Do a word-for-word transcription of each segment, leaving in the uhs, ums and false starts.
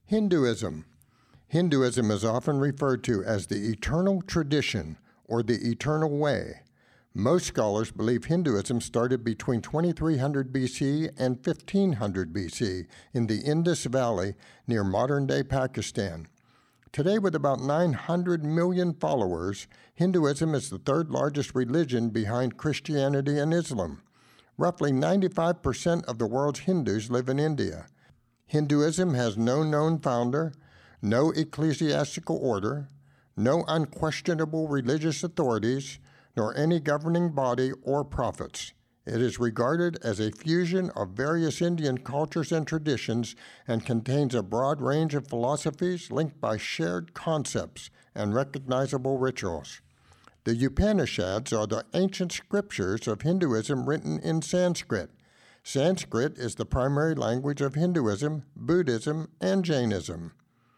Hinduism. Hinduism is often referred to as the eternal tradition or the eternal way. Most scholars believe Hinduism started between twenty-three hundred B C and fifteen hundred B C in the Indus Valley near modern-day Pakistan. Today, with about nine hundred million followers, Hinduism is the third largest religion behind Christianity and Islam. Roughly ninety-five percent of the world's Hindus live in India. Hinduism has no known founder, no ecclesiastical order, no unquestionable religious authorities, nor any governing body or prophets. It is regarded as a fusion of various Indian cultures and traditions and contains a broad range of philosophies linked by shared concepts and recognizable rituals. The Upanishads are the ancient scriptures of Hinduism written in Sanskrit. Sanskrit is the primary language of Hinduism, Buddhism, and Jainism.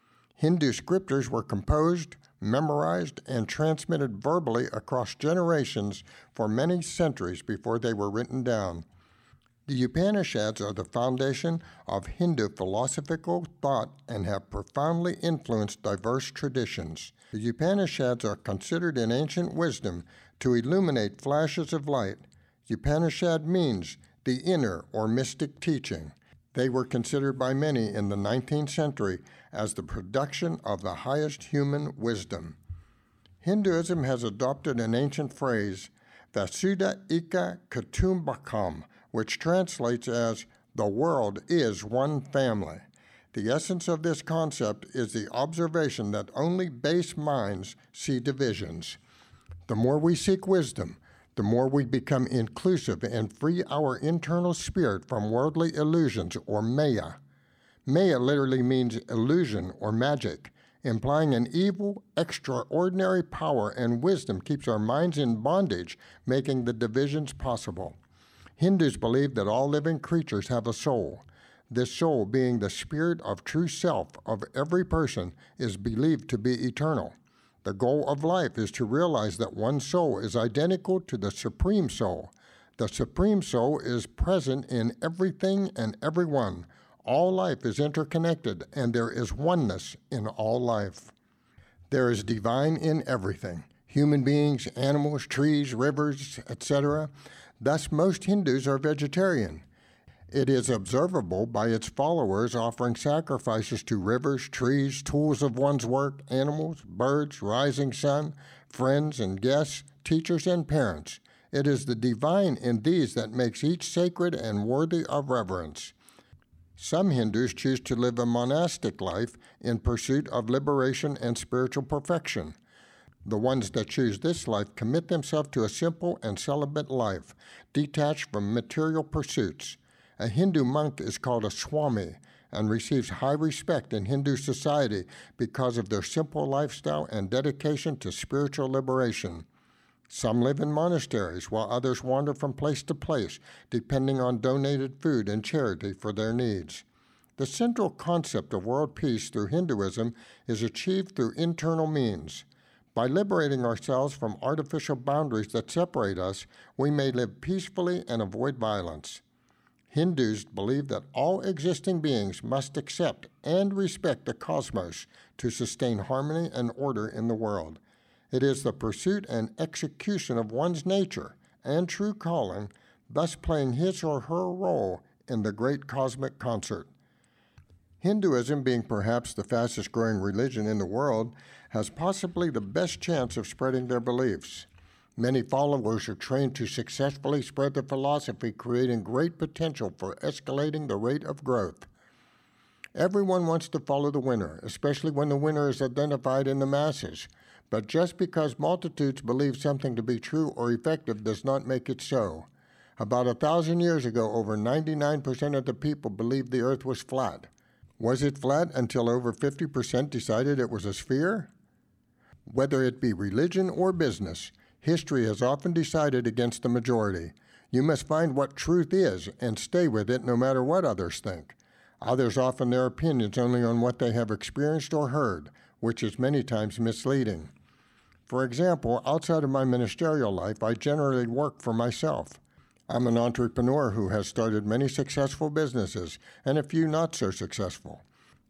Hindu scriptures were composed, memorized, and transmitted verbally across generations for many centuries before they were written down. The Upanishads are the foundation of Hindu philosophical thought and have profoundly influenced diverse traditions. The Upanishads are considered in ancient wisdom to illuminate flashes of light. Upanishad means the inner or mystic teaching. They were considered by many in the nineteenth century as the production of the highest human wisdom. Hinduism has adopted an ancient phrase, Vasudha Eka Kutumbakam, which translates as, the world is one family. The essence of this concept is the observation that only base minds see divisions. The more we seek wisdom, the more we become inclusive and free our internal spirit from worldly illusions or maya. Maya literally means illusion or magic, implying an evil, extraordinary power, and wisdom keeps our minds in bondage, making the divisions possible. Hindus believe that all living creatures have a soul. This soul, being the spirit of true self of every person, is believed to be eternal. The goal of life is to realize that one soul is identical to the Supreme Soul. The Supreme Soul is present in everything and everyone. All life is interconnected, and there is oneness in all life. There is divine in everything, human beings, animals, trees, rivers, et cetera. Thus, most Hindus are vegetarian. It is observable by its followers offering sacrifices to rivers, trees, tools of one's work, animals, birds, rising sun, friends and guests, teachers and parents. It is the divine in these that makes each sacred and worthy of reverence. Some Hindus choose to live a monastic life in pursuit of liberation and spiritual perfection. The ones that choose this life commit themselves to a simple and celibate life, detached from material pursuits. A Hindu monk is called a Swami and receives high respect in Hindu society because of their simple lifestyle and dedication to spiritual liberation. Some live in monasteries, while others wander from place to place, depending on donated food and charity for their needs. The central concept of world peace through Hinduism is achieved through internal means. By liberating ourselves from artificial boundaries that separate us, we may live peacefully and avoid violence. Hindus believe that all existing beings must accept and respect the cosmos to sustain harmony and order in the world. It is the pursuit and execution of one's nature and true calling, thus playing his or her role in the great cosmic concert. Hinduism, being perhaps the fastest growing religion in the world, has possibly the best chance of spreading their beliefs. Many followers are trained to successfully spread the philosophy, creating great potential for escalating the rate of growth. Everyone wants to follow the winner, especially when the winner is identified in the masses. But just because multitudes believe something to be true or effective does not make it so. About a thousand years ago, over ninety-nine percent of the people believed the earth was flat. Was it flat until over fifty percent decided it was a sphere? Whether it be religion or business, history has often decided against the majority. You must find what truth is and stay with it no matter what others think. Others often their opinions only on what they have experienced or heard, which is many times misleading. For example, outside of my ministerial life, I generally work for myself. I'm an entrepreneur who has started many successful businesses and a few not so successful.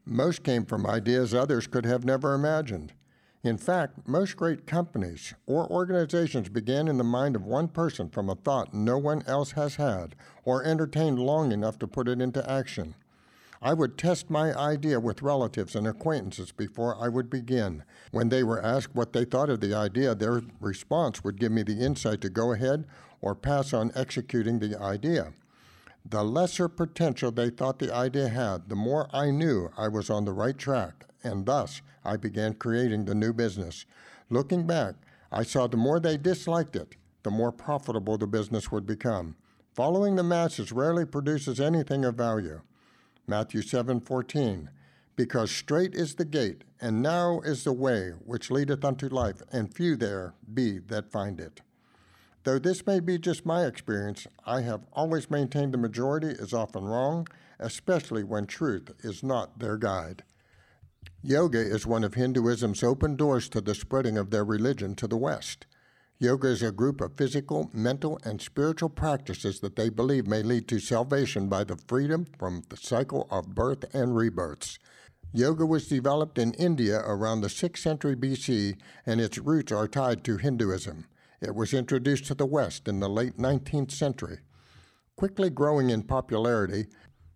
Most came from ideas others could have never imagined. In fact, most great companies or organizations began in the mind of one person from a thought no one else has had or entertained long enough to put it into action. I would test my idea with relatives and acquaintances before I would begin. When they were asked what they thought of the idea, their response would give me the insight to go ahead or pass on executing the idea. The lesser potential they thought the idea had, the more I knew I was on the right track, and thus I began creating the new business. Looking back, I saw the more they disliked it, the more profitable the business would become. Following the masses rarely produces anything of value. Matthew seven fourteen, because strait is the gate, and narrow is the way which leadeth unto life, and few there be that find it. Though this may be just my experience, I have always maintained the majority is often wrong, especially when truth is not their guide. Yoga is one of Hinduism's open doors to the spreading of their religion to the West. Yoga is a group of physical, mental, and spiritual practices that they believe may lead to salvation by the freedom from the cycle of birth and rebirths. Yoga was developed in India around the sixth century B C, and its roots are tied to Hinduism. It was introduced to the West in the late nineteenth century. Quickly growing in popularity,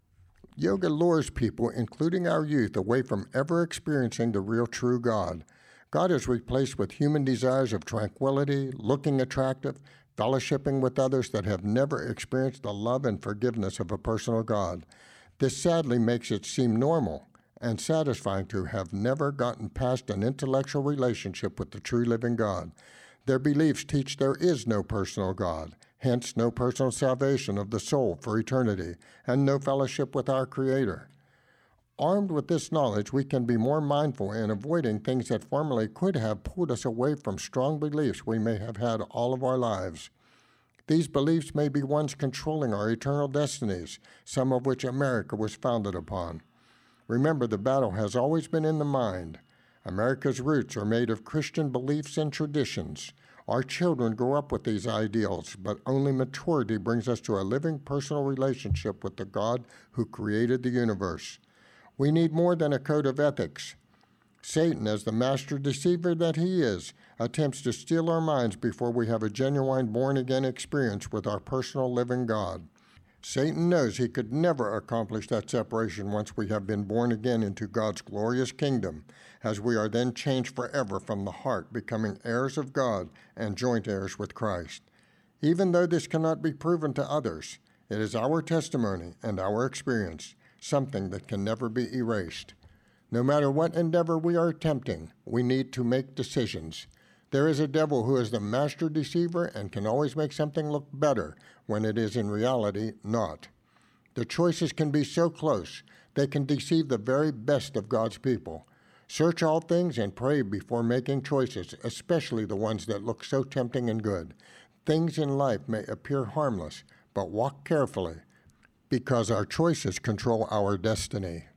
yoga lures people, including our youth, away from ever experiencing the real true God. God is replaced with human desires of tranquility, looking attractive, fellowshipping with others that have never experienced the love and forgiveness of a personal God. This sadly makes it seem normal and satisfying to have never gotten past an intellectual relationship with the true living God. Their beliefs teach there is no personal God, hence no personal salvation of the soul for eternity, and no fellowship with our Creator. Armed with this knowledge, we can be more mindful in avoiding things that formerly could have pulled us away from strong beliefs we may have had all of our lives. These beliefs may be ones controlling our eternal destinies, some of which America was founded upon. Remember, the battle has always been in the mind. America's roots are made of Christian beliefs and traditions. Our children grow up with these ideals, but only maturity brings us to a living personal relationship with the God who created the universe. We need more than a code of ethics. Satan, as the master deceiver that he is, attempts to steal our minds before we have a genuine born-again experience with our personal living God. Satan knows he could never accomplish that separation once we have been born again into God's glorious kingdom, as we are then changed forever from the heart, becoming heirs of God and joint heirs with Christ. Even though this cannot be proven to others, it is our testimony and our experience, something that can never be erased. No matter what endeavor we are attempting, we need to make decisions. There is a devil who is the master deceiver and can always make something look better when it is in reality not. The choices can be so close, they can deceive the very best of God's people. Search all things and pray before making choices, especially the ones that look so tempting and good. Things in life may appear harmless, but walk carefully, because our choices control our destiny.